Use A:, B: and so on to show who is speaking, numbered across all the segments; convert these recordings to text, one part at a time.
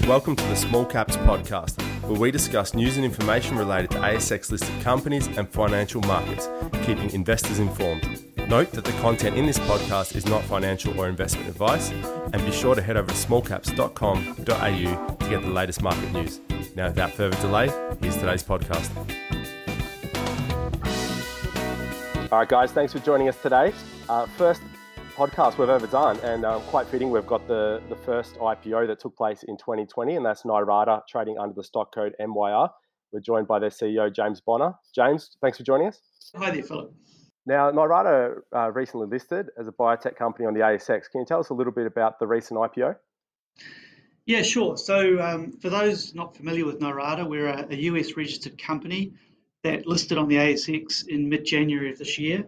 A: Welcome to the Small Caps Podcast, where we discuss news and information related to ASX-listed companies and financial markets, keeping investors informed. Note that the content in this podcast is not financial or investment advice, and be sure to head over to smallcaps.com.au to get the latest market news. Now, without further delay, here's today's podcast. All right, guys, thanks for joining us today. First podcast we've ever done, and quite fitting, we've got the first IPO that took place in 2020, and that's Nirata, trading under the stock code MYR. We're joined by their CEO, James Bonner. James, thanks for joining us.
B: Hi there, Philip.
A: Now, Nirata recently listed as a biotech company on the ASX. Can you tell us a little bit about the recent IPO?
B: Yeah, sure. So for those not familiar with Nirata, we're a US registered company that listed on the ASX in mid-January of this year.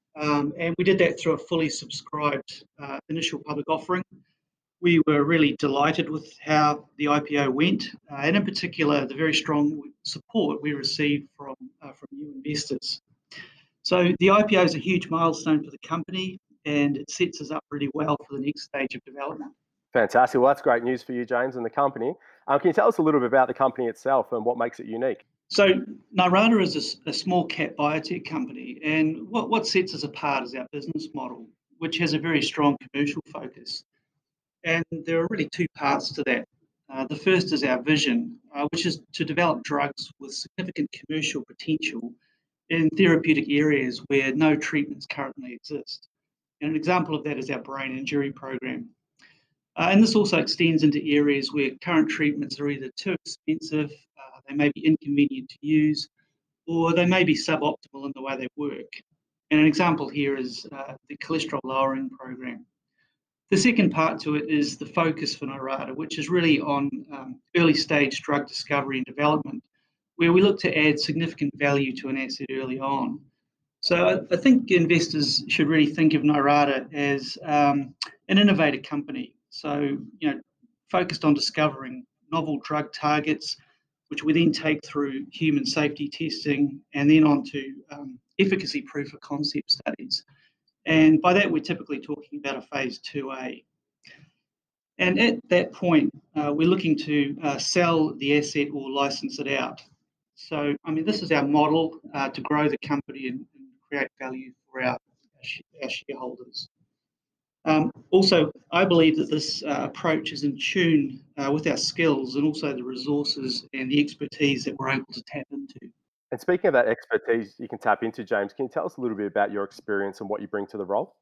B: And we did that through a fully subscribed initial public offering. We were really delighted with how the IPO went, and in particular, the very strong support we received from new investors. So the IPO is a huge milestone for the company, and it sets us up really well for the next stage of development.
A: Fantastic. Well, that's great news for you, James, and the company. Can you tell us a little bit about the company itself and what makes it unique?
B: So Nirata is a small cap biotech company, and what sets us apart is our business model, which has a very strong commercial focus. And there are really two parts to that. The first is our vision, which is to develop drugs with significant commercial potential in therapeutic areas where no treatments currently exist. And an example of that is our brain injury program. And this also extends into areas where current treatments are either too expensive, they may be inconvenient to use, or they may be suboptimal in the way they work. And an example here is the cholesterol lowering program. The second part to it is the focus for Nirata, which is really on early stage drug discovery and development, where we look to add significant value to an asset early on. So I think investors should really think of Nirata as an innovator company. So, focused on discovering novel drug targets, which we then take through human safety testing and then on to efficacy proof of concept studies. And by that, we're typically talking about a phase 2A. And at that point, we're looking to sell the asset or license it out. So, this is our model to grow the company and create value for our shareholders. Also, I believe that this approach is in tune with our skills and also the resources and the expertise that we're able to tap into.
A: And speaking of that expertise you can tap into, James, can you tell us a little bit about your experience and what you bring to the role?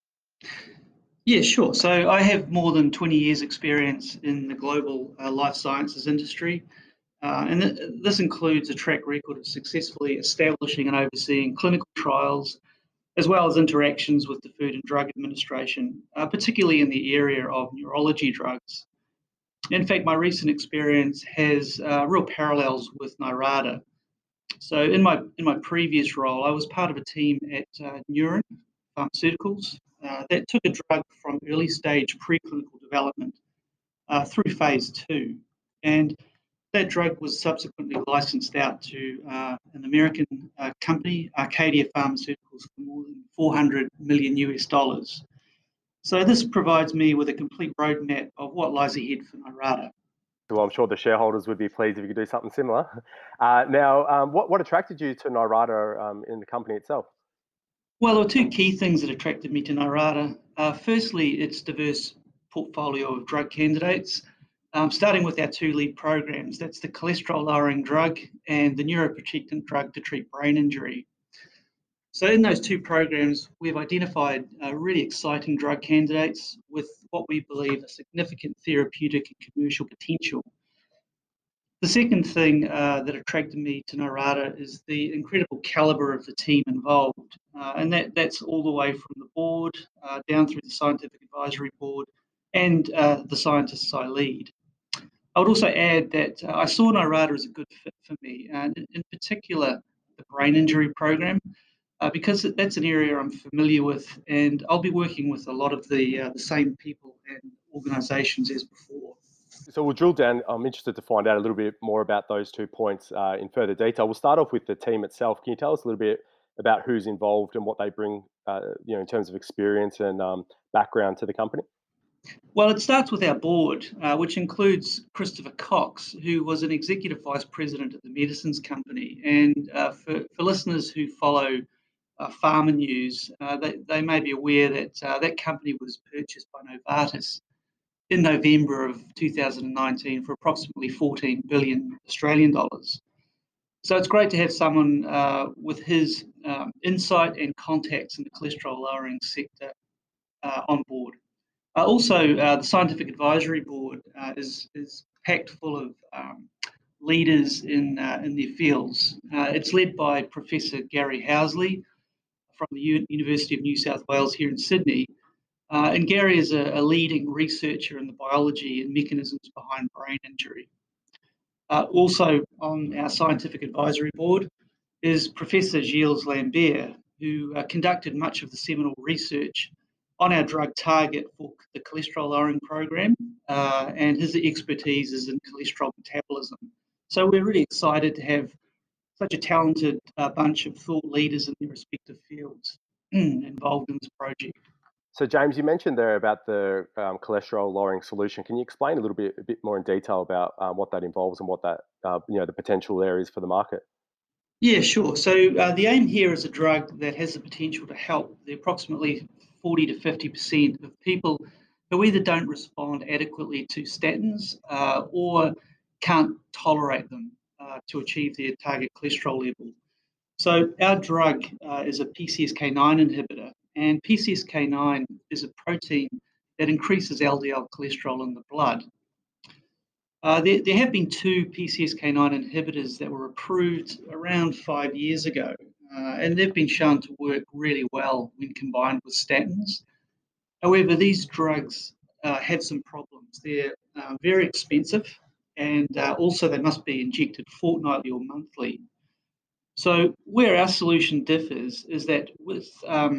B: Yeah, sure. So I have more than 20 years experience in the global life sciences industry. And this includes a track record of successfully establishing and overseeing clinical trials, as well as interactions with the Food and Drug Administration, particularly in the area of neurology drugs. In fact, my recent experience has real parallels with Nirata. So in my previous role, I was part of a team at Neuren Pharmaceuticals that took a drug from early stage preclinical development through phase 2. And that drug was subsequently licensed out to an American company, Arcadia Pharmaceuticals, for more than $400 million US. So this provides me with a complete roadmap of what lies ahead for Nirata.
A: Well, I'm sure the shareholders would be pleased if you could do something similar. Now, what attracted you to Nirata in the company itself?
B: Well, there were two key things that attracted me to Nirata. Firstly, its diverse portfolio of drug candidates, starting with our two lead programs. That's the cholesterol lowering drug and the neuroprotectant drug to treat brain injury. So in those two programs, we've identified really exciting drug candidates with what we believe a significant therapeutic and commercial potential. The second thing that attracted me to Nirata is the incredible caliber of the team involved. And that's all the way from the board down through the scientific advisory board and the scientists I lead. I would also add that I saw Nirata as a good fit for me, and in particular, the brain injury program, because that's an area I'm familiar with, and I'll be working with a lot of the same people and organisations as before.
A: So we'll drill down. I'm interested to find out a little bit more about those 2 points in further detail. We'll start off with the team itself. Can you tell us a little bit about who's involved and what they bring, in terms of experience and background to the company?
B: Well, it starts with our board, which includes Christopher Cox, who was an executive vice president at the Medicines Company. And for listeners who follow Pharma News, they may be aware that that company was purchased by Novartis in November of 2019 for approximately 14 billion Australian dollars. So it's great to have someone with his insight and contacts in the cholesterol lowering sector on board. The Scientific Advisory Board is packed full of leaders in their fields. It's led by Professor Gary Housley from the University of New South Wales here in Sydney. And Gary is a leading researcher in the biology and mechanisms behind brain injury. Also on our Scientific Advisory Board is Professor Gilles Lambert, who conducted much of the seminal research on our drug target for the cholesterol lowering program, and his expertise is in cholesterol metabolism. So we're really excited to have such a talented bunch of thought leaders in their respective fields involved in this project.
A: So, James, you mentioned there about the cholesterol lowering solution. Can you explain a bit more in detail about what that involves and what that, the potential there is for the market?
B: Yeah, sure. So the aim here is a drug that has the potential to help the approximately 40 to 50% of people who either don't respond adequately to statins or can't tolerate them to achieve their target cholesterol level. So our drug is a PCSK9 inhibitor, and PCSK9 is a protein that increases LDL cholesterol in the blood. There have been two PCSK9 inhibitors that were approved around 5 years ago, and they've been shown to work really well when combined with statins. However, these drugs have some problems. They're very expensive, and also they must be injected fortnightly or monthly. So where our solution differs is that with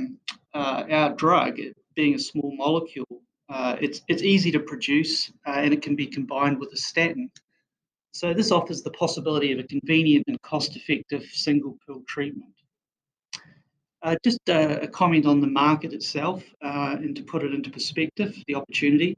B: our drug, it being a small molecule, it's easy to produce and it can be combined with a statin. So this offers the possibility of a convenient and cost-effective single pill treatment. Just a comment on the market itself, and to put it into perspective, the opportunity.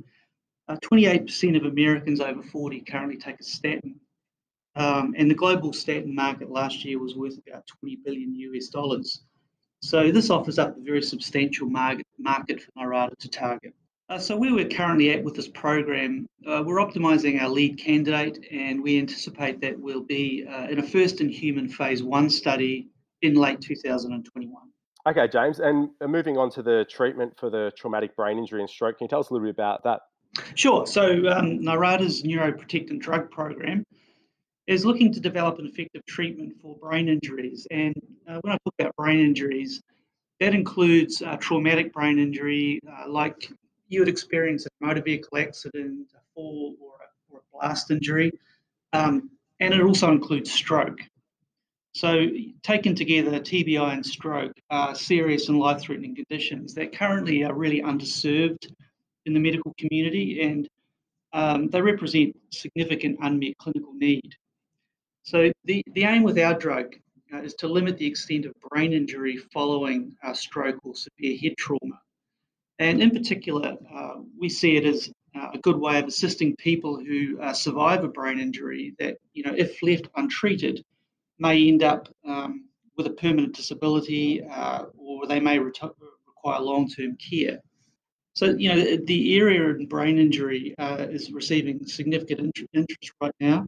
B: 28% of Americans over 40 currently take a statin. And the global statin market last year was worth about 20 billion US dollars. So this offers up a very substantial market for Narada to target. So where we're currently at with this program, we're optimizing our lead candidate, and we anticipate that we'll be in a first-in-human phase 1 study in late 2021.
A: Okay, James, and moving on to the treatment for the traumatic brain injury and stroke, can you tell us a little bit about that?
B: Sure. So Narada's neuroprotectant drug program is looking to develop an effective treatment for brain injuries. And when I talk about brain injuries, that includes traumatic brain injury, like you would experience a motor vehicle accident, a fall, or a blast injury. And it also includes stroke. So taken together, TBI and stroke are serious and life-threatening conditions that currently are really underserved in the medical community, and they represent significant unmet clinical need. So the aim with our drug is to limit the extent of brain injury following stroke or severe head trauma. And in particular, we see it as a good way of assisting people who survive a brain injury that, if left untreated, may end up with a permanent disability, or they may require long-term care. So, the area in brain injury is receiving significant interest right now.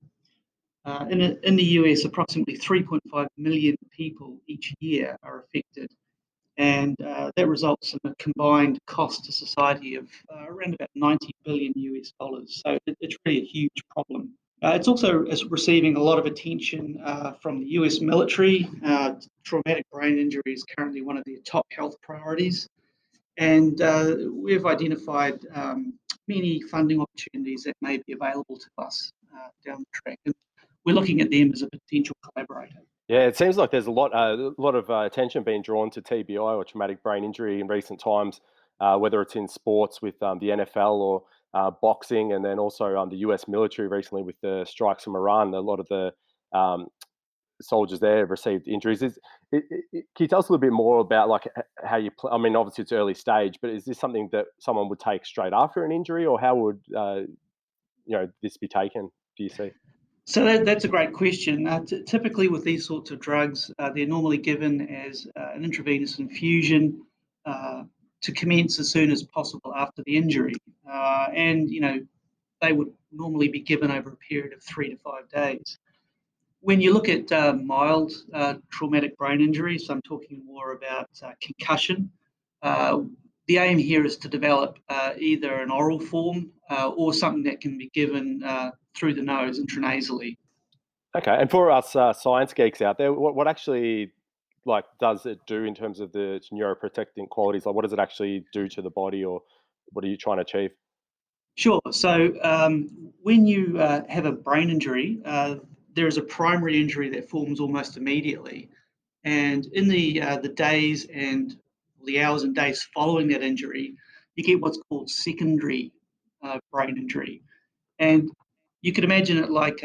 B: In the US, approximately 3.5 million people each year are affected, and that results in a combined cost to society of around about 90 billion US dollars. So it's really a huge problem. It's also receiving a lot of attention from the US military. Traumatic brain injury is currently one of their top health priorities, and we've identified many funding opportunities that may be available to us down the track. And we're looking at them as a potential collaborator.
A: Yeah, it seems like there's a lot of attention being drawn to TBI or traumatic brain injury in recent times, whether it's in sports with the NFL or boxing, and then also the US military recently with the strikes in Iran. A lot of the soldiers there have received injuries. Can you tell us a little bit more about like how you? I mean, obviously it's early stage, but is this something that someone would take straight after an injury, or how would this be taken? Do you see?
B: So that's a great question. Typically, with these sorts of drugs, they're normally given as an intravenous infusion uh, to commence as soon as possible after the injury, and they would normally be given over a period of 3 to 5 days. When you look at mild traumatic brain injury, so I'm talking more about concussion, uh, the aim here is to develop either an oral form or something that can be given through the nose intranasally.
A: Okay, and for us science geeks out there, what actually like does it do in terms of the neuroprotecting qualities? Like, what does it actually do to the body, or what are you trying to achieve?
B: Sure. So when you have a brain injury, there is a primary injury that forms almost immediately, and in the days and the hours and days following that injury, you get what's called secondary brain injury, and you could imagine it like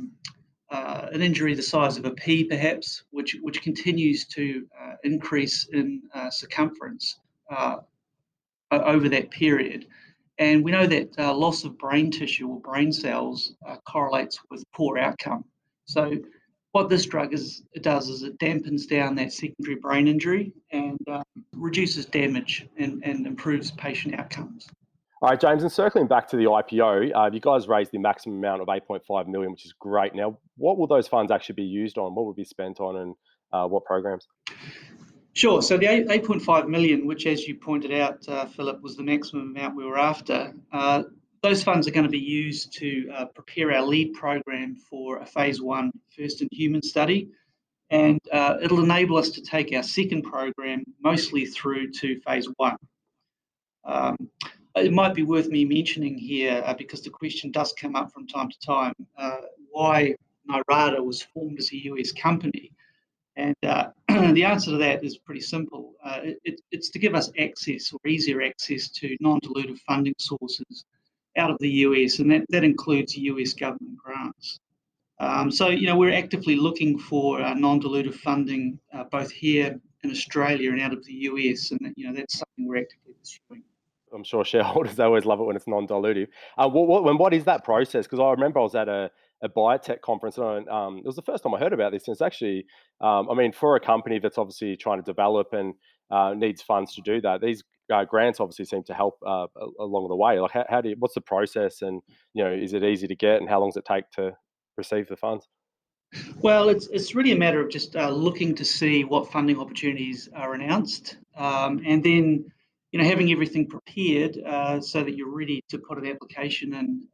B: an injury the size of a pea, perhaps, which continues to increase in circumference uh, over that period. And we know that loss of brain tissue or brain cells correlates with poor outcome. So, what this drug does is it dampens down that secondary brain injury and reduces damage and improves patient outcomes.
A: All right, James, and circling back to the IPO, you guys raised the maximum amount of 8.5 million, which is great. Now, what will those funds actually be used on? What will be spent on, and what programs?
B: Sure. So the 8.5 million, which, as you pointed out, Philip, was the maximum amount we were after, those funds are going to be used to prepare our lead program for a phase 1 first in human study. And it'll enable us to take our second program mostly through to phase 1. Um, it might be worth me mentioning here, because the question does come up from time to time, why Nirata was formed as a US company. And the answer to that is pretty simple. It's to give us access or easier access to non-dilutive funding sources out of the US, and that includes US government grants. So we're actively looking for non-dilutive funding both here in Australia and out of the US, and that's something we're actively pursuing.
A: I'm sure shareholders always love it when it's non-dilutive. What is that process? Because I remember I was at a biotech conference, and it was the first time I heard about this. And it's actually, I mean, for a company that's obviously trying to develop and needs funds to do that, these grants obviously seem to help along the way. Like, what's the process, and is it easy to get, and how long does it take to receive the funds?
B: Well, it's really a matter of just looking to see what funding opportunities are announced, and then having everything prepared so that you're ready to put an application in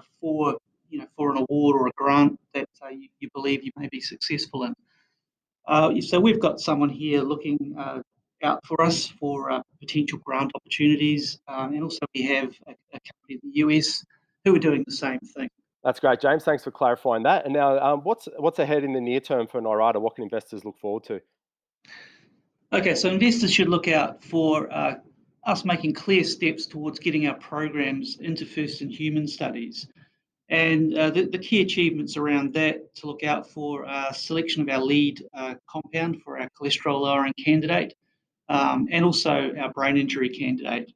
B: for an award or a grant that you believe you may be successful in. So we've got someone here looking out for us for potential grant opportunities, and also we have a company in the US who are doing the same thing.
A: That's great, James. Thanks for clarifying that. And now, what's ahead in the near term for Nirata? What can investors look forward to?
B: Okay, so investors should look out for us making clear steps towards getting our programs into first in human studies. And the key achievements around that to look out for are selection of our lead compound for our cholesterol lowering candidate, and also our brain injury candidate.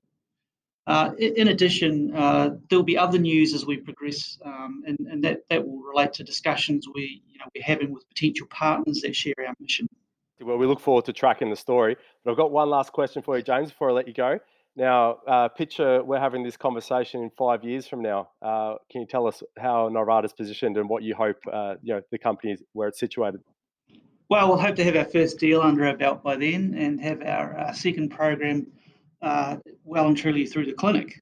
B: In addition, there'll be other news as we progress, and that will relate to discussions we're having with potential partners that share our mission.
A: Well, we look forward to tracking the story. But I've got one last question for you, James, before I let you go. Now, picture we're having this conversation in 5 years from now. Can you tell us how Nirata's positioned and what you hope the company is, where it's situated?
B: Well, we'll hope to have our first deal under our belt by then and have our second program well and truly through the clinic.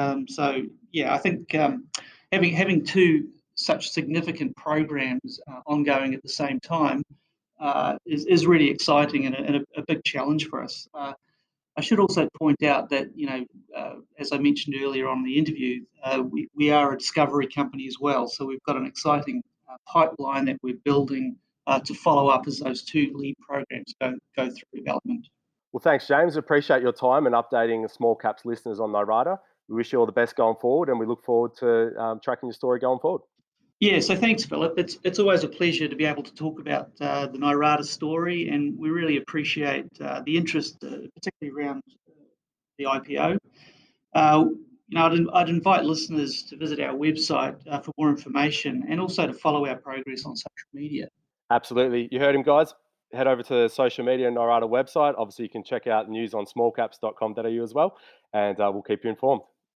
B: I think having two such significant programs ongoing at the same time is really exciting and a big challenge for us. I should also point out that, as I mentioned earlier on in the interview, we are a discovery company as well. So we've got an exciting pipeline that we're building to follow up as those two lead programs go through development.
A: Well, thanks, James. Appreciate your time and updating the small caps listeners on Nirata. We wish you all the best going forward, and we look forward to tracking your story going forward.
B: Yeah, so thanks, Philip. It's always a pleasure to be able to talk about the Nirata story, and we really appreciate the interest, particularly around the IPO. Uh, I'd invite listeners to visit our website for more information and also to follow our progress on social media.
A: Absolutely. You heard him, guys. Head over to the social media and Nirata website. Obviously, you can check out news on smallcaps.com.au as well, and we'll keep you informed.